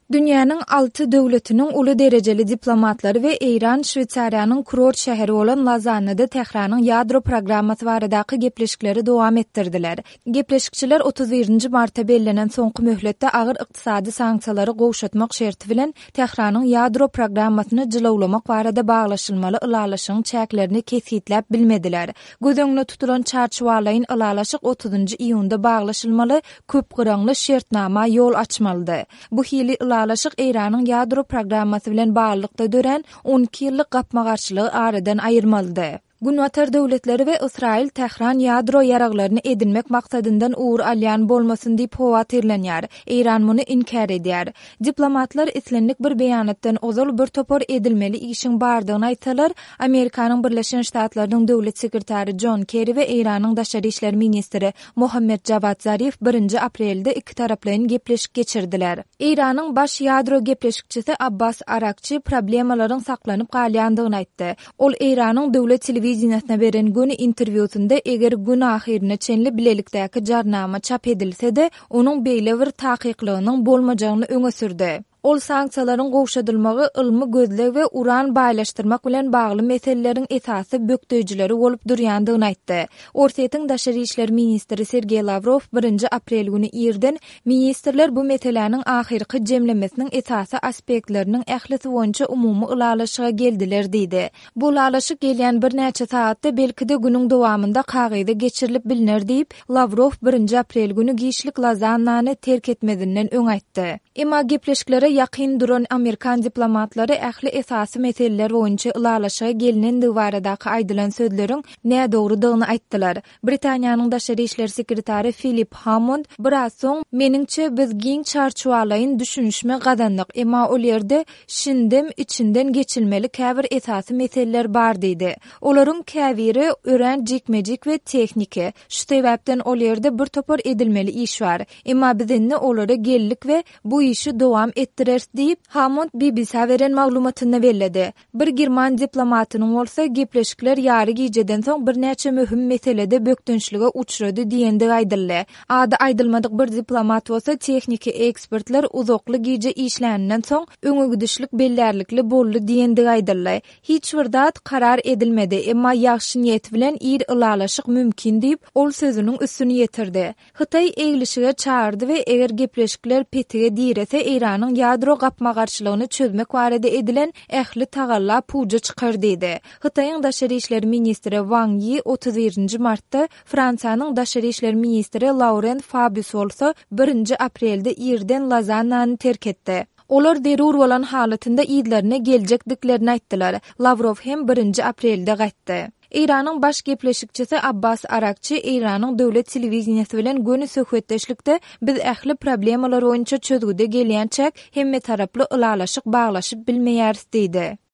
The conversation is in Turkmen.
Dünýäniň 6 döwletiniň uly derejeli diplomatlary we Eýran, Şwitsariýanyň kurort şäheri bolan Lozannada Tehranyň ýadro programmasy baradaky gepleşikleri dowam etdirdiler. Gepleşikçiler 31-nji martda bellenen soňky möhletde agyr ykdysady sanksiýalary gowşatmak şerti bilen Tehranyň ýadro programmasyny jylawlamak barada baglaşylmaly ylalaşygyň çäklerini kesitläp bilmediler. Gözüňde tutulan çarşywalyň ylalaşyk 30-njy iýunda baglaşylmaly köp gyrangly şertnama ýol açmalydy. Bu hili ylalaşyk Eýranyň ýadro programmasy bilen baglykda dören 12 ýyllyk gapma-garçylygy aradan aýyrmalydy. Gunwatar döwletleri we Israil Tehran ýadro ýaraglaryny edinmek maksadyndan uğur alýan bolmasyn diýip howatirlenýär. Eýran muny inkar edýär. Diplomatlar islenlik bir beýanatdan ozal bir topar edilmeli işiň bardygyny aýtsalar, Amerikanyň Birleşen Ştatlarynyň döwlet sekretary John Kerry we Eýranyň daşary işler ministri Mohammed Javad Zarif 1 aprelde iki taraplaryň gepleşik geçirdiler. Eýranyň baş ýadro gepleşikçisi Abbas Arakçy problemalaryň saklanyp galýandygyny aýtdy. Ol Eýranyň döwlet telewiziýasyna beren göni interwýusynda eger gün ahirine çenli bilelikdäki jarnama çap edilse-de, onuň beýle bir takyklagynyň bolmajagyny öňe sürdi. Ol sanksiýalaryň gowşadylmagy ylmy gözleg we uran baýlaşdyrmak bilen bagly meselelerin esasy bökdöjüleri bolup durýandygyny aýtdy. Ortaýatyň daşary işler ministri Sergey Lavrov 1 aprel güni ýerden ministrler bu meseleleriň ahirki jemlemesiniň esasy aspektleriniň ählisi boýunça umumy ylalaşyga geldiler diýdi. Bu ylalaşyk gelýän bir näçe saatda belki de günüň dowamında kagyda geçirilip biliner diýip Lavrov 1 aprel güni giýişlik Lozannany terk etmedinden öň aýtdy. Emma gepleşiklere ýakyn duran Amerikan diplomatlary ähli esasy meseleler boýunça ylalaşyga gelinen baradaky aýdylan sözleriň näme dogrudygyny aýtdylar. Britaniýanyň daşary işler sekretary Philip Hammond biraz soň meniňçe biz giň çarşywalyň düşünüşme gadanlyk, emma ol ýerde şindim içinden geçilmeli käbir esasy meseleler bar diýdi. Olaryň käbiri ören jikmejik we tekniki. Şu sebäpden ol ýerde bir topar edilmeli iş bar. Emma bizinde olary gellik we bu işi dowam etdirer diýip Hammond BBC beren maglumatyny berledi. Bir German diplomatynyň bolsa gepleşikler ýary gijeden soň bir näçe möhüm meselede bökdünçlige uçrady diýende aýdyldy. Ady aýdylmadyk bir diplomat bolsa tekniki ekspertler uzakly gije işlänenden soň öňe gidişlik bellerlikli boldy diýende aýdyldy. Hiç bir dat karar edilmedi, emma ýagşy niýet bilen ýer ylalaşyk mümkin diýip ol sözüniň üstüni ýetirdi. Hytaý eglişige çağırdy we eger gepleşikler petige diýrese Eýranyň ýadro gapma-garçylygyny çözmek barada edilen ähli tagalla puja çykar diýdi. Hytaýyň daşary işler ministri Wang Yi 31 martda Fransiýanyň daşary işler ministri Laurent Fabius bolsa 1 aprelde ýerden Lozannany terk etdi. Olar derur bolan halatynda ýytlaryna geljekdiklerini aýtdylar. Lavrov hem 1 aprelde gaýtdy. Eýranyň baş gepleşikçisi Abbas Arakçy Eýranyň döwlet telewiziýasy bilen göni söhbetdeşlikde biz ähli problemalar boýunça çözgüde gelýän çäk hemme taraply ylalaşyk baglaşyp bilmeýäris diýdi.